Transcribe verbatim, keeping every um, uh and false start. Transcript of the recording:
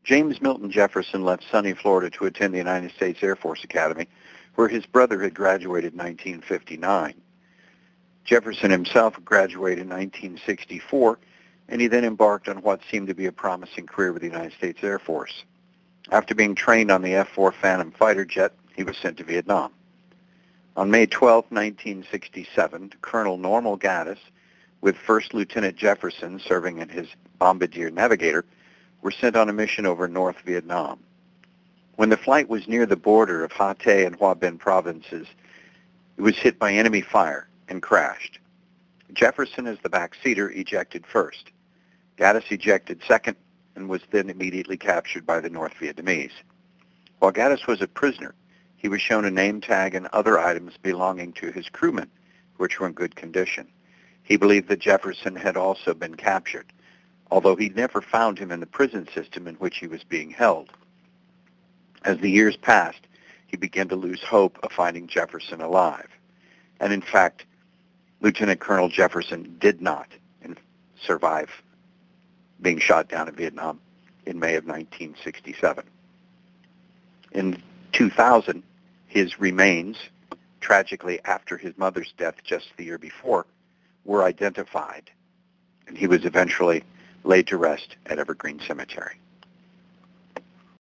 James Milton Jefferson left sunny Florida to attend the United States Air Force Academy, where his brother had graduated in nineteen fifty-nine. Jefferson himself graduated in nineteen sixty-four, and he then embarked on what seemed to be a promising career with the United States Air Force. After being trained on the F four Phantom fighter jet, he was sent to Vietnam. On May twelfth, nineteen sixty-seven, Colonel Normal Gaddis, with First Lieutenant Jefferson serving as his bombardier navigator, were sent on a mission over North Vietnam. When the flight was near the border of Ha Tây and Hoa Binh provinces, it was hit by enemy fire and crashed. Jefferson, as the backseater, ejected first. Gaddis ejected second and was then immediately captured by the North Vietnamese. While Gaddis was a prisoner, he was shown a name tag and other items belonging to his crewmen, which were in good condition. He believed that Jefferson had also been captured, although he never found him in the prison system in which he was being held. As the years passed, he began to lose hope of finding Jefferson alive. And in fact, Lieutenant Colonel Jefferson did not survive being shot down in Vietnam in May of nineteen sixty-seven. In two thousand, his remains, tragically after his mother's death just the year before, were identified, and he was eventually laid to rest at Evergreen Cemetery.